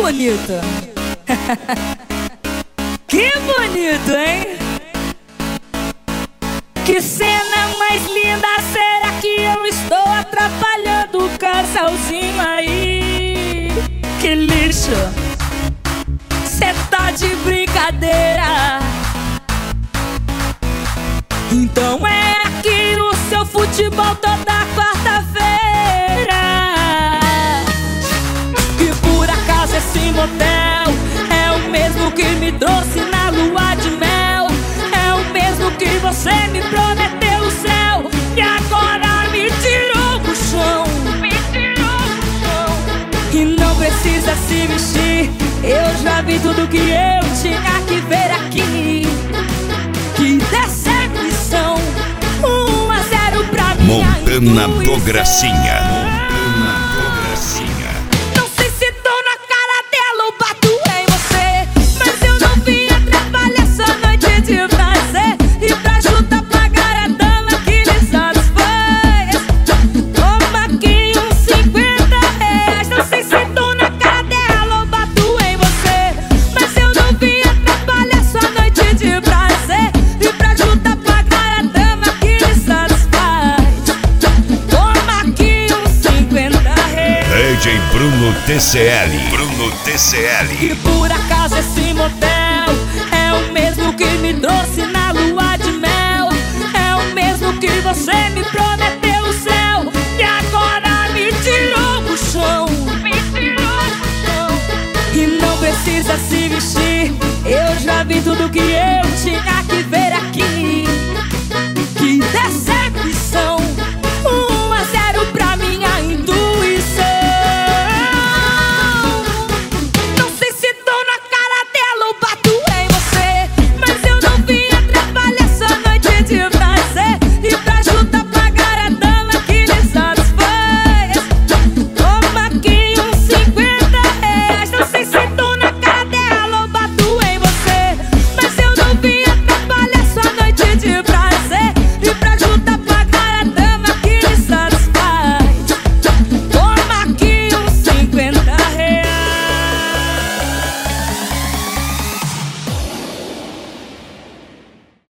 bonito. Que bonito, hein? Que cena mais linda. Será que eu estou atrapalhando o casalzinho aí? Que lixo. Cê tá de brincadeira. Então é aqui no seu futebol toda quarta-feira. E por acaso esse motel é o mesmo que me trouxe na lua de mel. É o mesmo que você me prometeu o céu e agora me tirou do chão. Me tirou do chão. E não precisa se vestir, eu já vi tudo que eu tinha que ver aqui. Que decepção, 1-0 pra mim. Montana do Gracinha. Não sei se tô na cara dela ou bato em você, mas eu não vim atrapalhar essa noite de prazer. E pra ajudar a pagar a dama que lhe satisfaz, toma aqui uns 50 reais. Não sei se tô na cara dela ou bato em você, mas eu não vim atrapalhar essa noite de prazer. E pra ajudar a pagar a dama que lhe satisfaz, toma aqui uns 50 reais. DJ Bruno TCL. Bruno TCL. E por acaso esse motel é o mesmo que me trouxe na lua de mel. É o mesmo que você me prometeu o céu e agora me tirou do chão. Me tirou do chão. E não precisa se vestir, eu já vi tudo que eu tinha que ver.